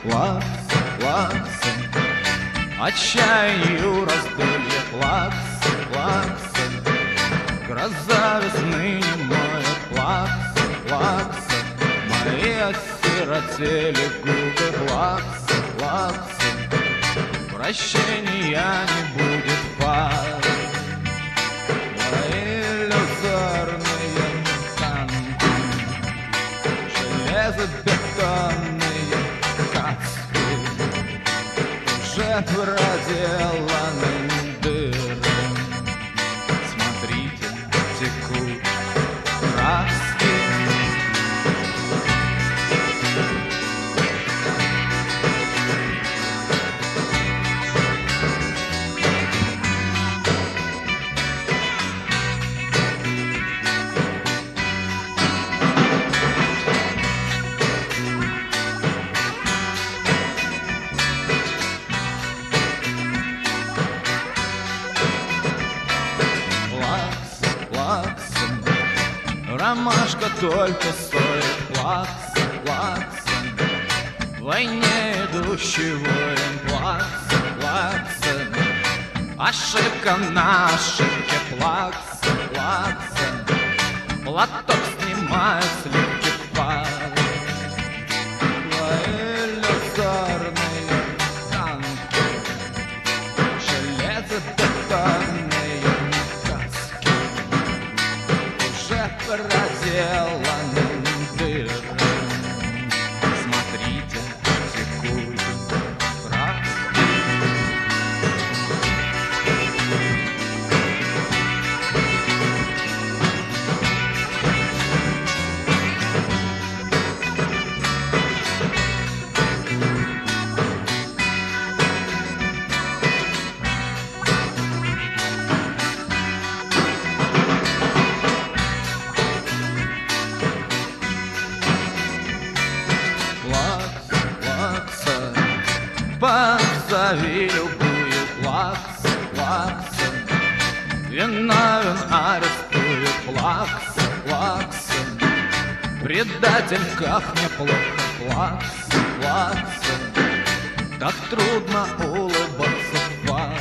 плакса, плакса, отчаянию раздолье, плакса, плакса, гроза весны не моет, плакса, плакса, мои осиротели губы, плакса, плакса, прощения не будет пар. Мои иллюзорные танки, железобетонные каски уже проделаны дыры. Смотрите, текут краски. Ромашка только стоит, плакса, плакса, в войне идущий воин, плакса, плакса, ошибка на ошибке, плакса, плакса, платок снимает с легких пар. Иллюзорные танки, железобетонные каски уже проделаны дыры. Смотрите, текут краски. Позови любую, плакса, плакса, виновен арестует, плакса, плакса, предатель, как мне плохо, плакса, плакса, так трудно улыбаться в бар.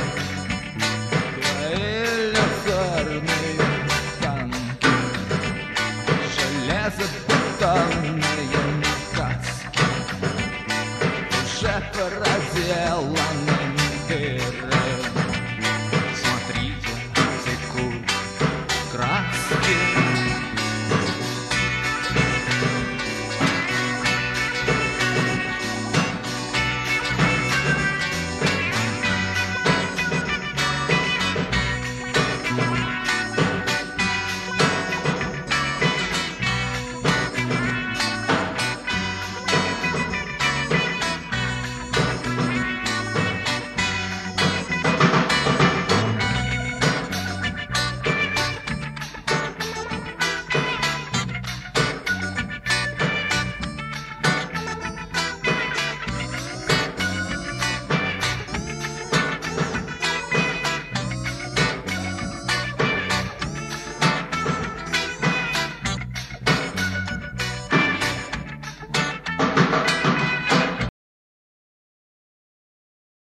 Иллюзорные танки, железобетонные каски уже проделаны дыры.